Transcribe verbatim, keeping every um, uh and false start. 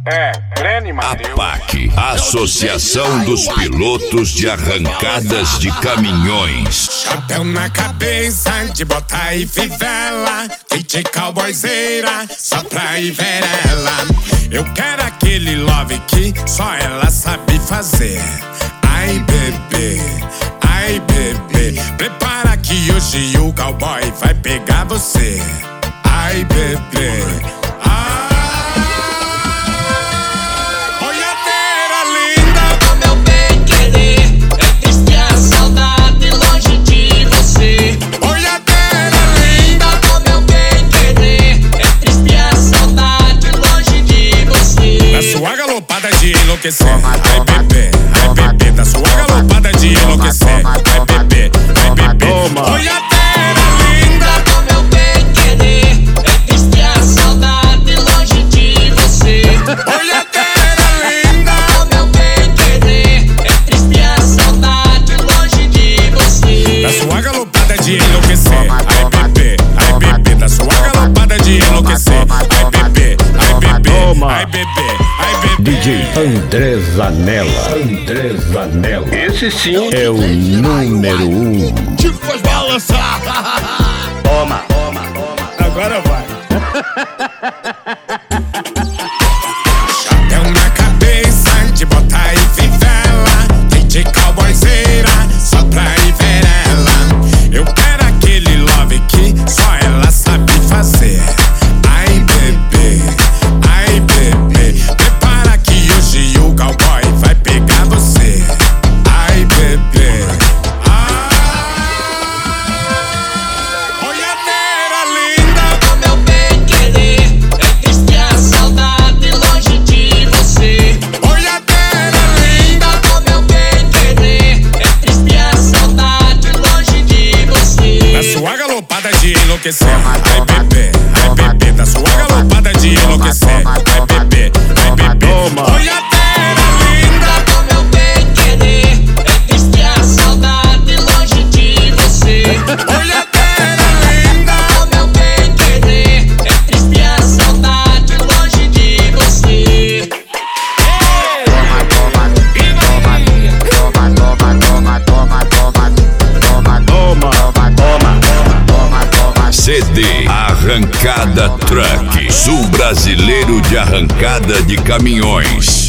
É, Grêmio, Matheus. A P A C, Associação dos Pilotos de Arrancadas de Caminhões. Chapéu na cabeça, de bota e fivela, kit cowboyzeira, só pra ir ver ela. Eu quero aquele love que só ela sabe fazer. Ai, bebê, ai, bebê, prepara que hoje o cowboy vai pegar você. Ai, bebê, ai. De enlouquecer, ai bebê, ai bebê, da sua galopada de enlouquecer, ai bebê, ai bebê, olhadeira linda, como meu bem querer, é triste a saudade longe de você. Olhadeira linda, como meu bem querer, é triste a saudade longe de você. Da sua galopada de enlouquecer, ai bebê, ai bebê, da sua galopada de enlouquecer, ai bebê, ai bebê, ai bebê. D J André Zanella. André Zanella. Esse sim é o número um. Te faz balançar. Toma, toma, toma. Agora vai. Chapéu na cabeça, de bota e fivela, kit cowboyzeira, só pra ir ver ela. Eu quero aquele love que só ela sabe fazer. Ai, bebê, ai, bebê, prepara que hoje o cowboy vai pegar você. Ai, bebê, ai. Olhadeira linda, como meu bem querer, é triste a saudade longe de você. Olhadeira linda, como meu bem querer, é triste a saudade longe de você. da sua galopada de enlouquecer, ai bebê, ai bebê, da sua galopada de enlouquecer, ai bebê, ai bebê, olhadeira linda, como meu bem querer, é triste a saudade longe de você. olhadeira linda, como meu bem querer, é triste a saudade longe de você. toma, toma, C D Arrancada Truck, Sul Brasileiro de Arrancada de Caminhões.